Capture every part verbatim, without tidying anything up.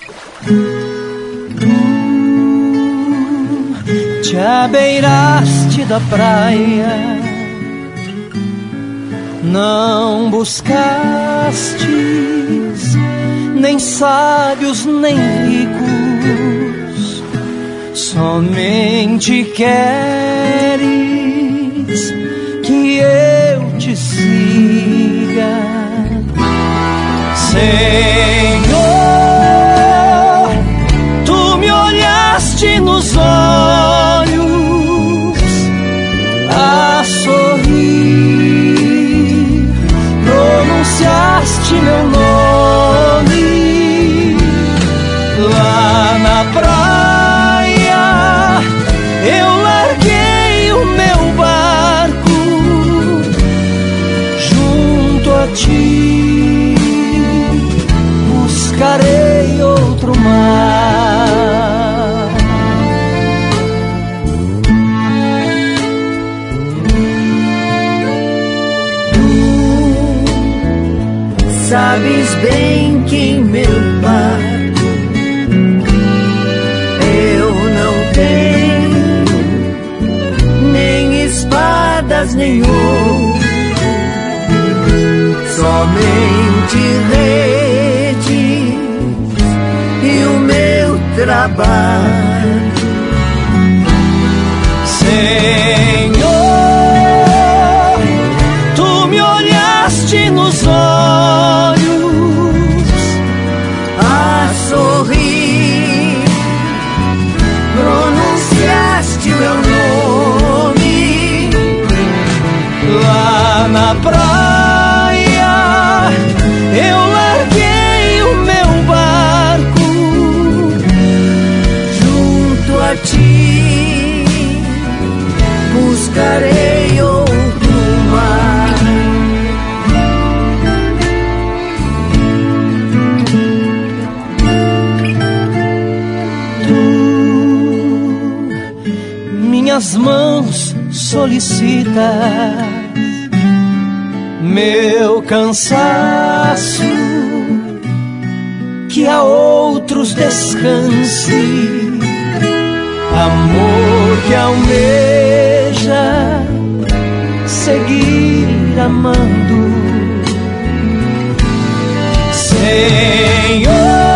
Te abeiraste da praia, não buscastes nem sábios nem ricos, somente queres que eu te siga, Senhor. Tu me olhaste nos olhos a sorrir, pronunciaste meu nome lá na praia. Eu larguei o meu barco junto a ti, buscarei outro mar. Tu sabes bem que em meu barco eu não tenho nem espadas nem ouro, somente redes e o meu trabalho. Senhor, tu me olhaste nos olhos a sorrir, pronunciaste meu nome lá na praia. Eu larguei o meu barco junto a ti, buscarei outro mar. Tu minhas mãos solicitas, meu cansaço que a outros descanse, amor que almeja seguir amando. Senhor,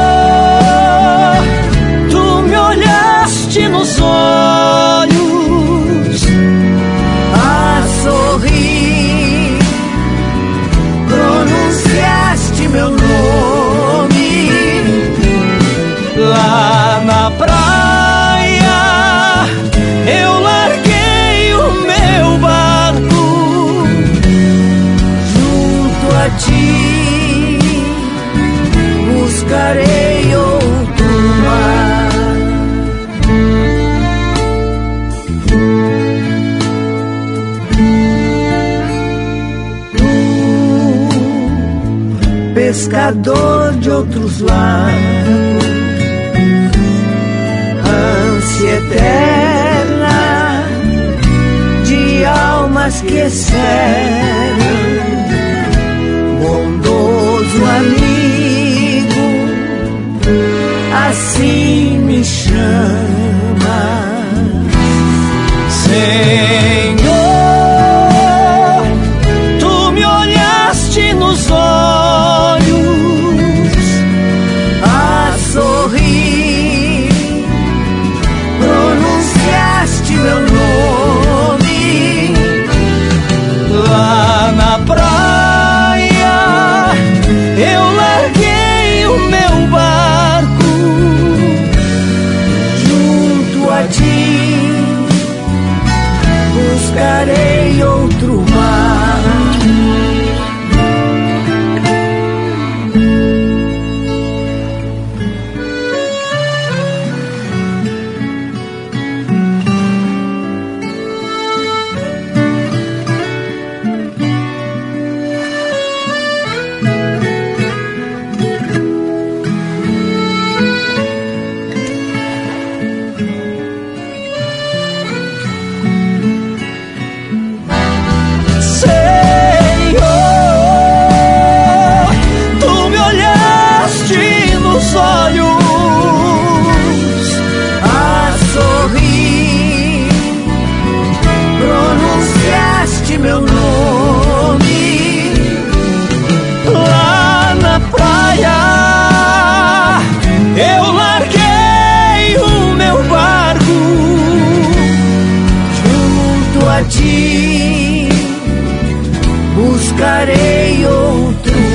tu me olhaste nos olhos a sorrir, pronunciaste meu nome lá na praia. Eu larguei o meu barco junto a ti, buscarei outro mar. Tu, pescador de outros lagos, ânsia eterna de almas que esperam, bondoso amigo, assim me chama. Senhor, tu me olhaste nos olhos a sorrir, pronunciaste meu nome lá na praia. buscarei outro